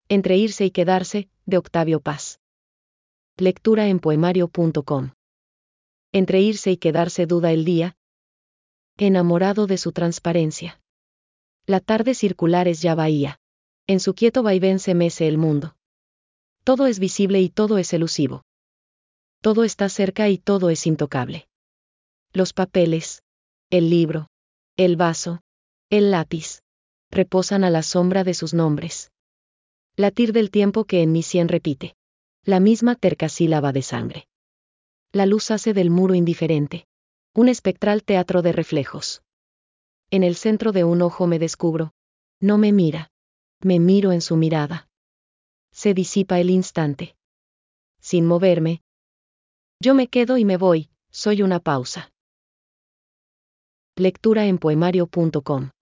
Entre irse y quedarse, de Octavio Paz. Lectura en poemario.com. Entre irse y quedarse duda el día, enamorado de su transparencia. La tarde circular es ya bahía. En su quieto vaivén se mece el mundo. Todo es visible y todo es elusivo. Todo está cerca y todo es intocable. Los papeles, el libro, el vaso, el lápiz, reposan a la sombra de sus nombres. Latir del tiempo que en mi sien repite. La misma terca sílaba de sangre. La luz hace del muro indiferente. Un espectral teatro de reflejos. En el centro de un ojo me descubro. No me mira. Me miro en su mirada. Se disipa el instante. Sin moverme. Yo me quedo y me voy, soy una pausa. Lectura en poemario.com.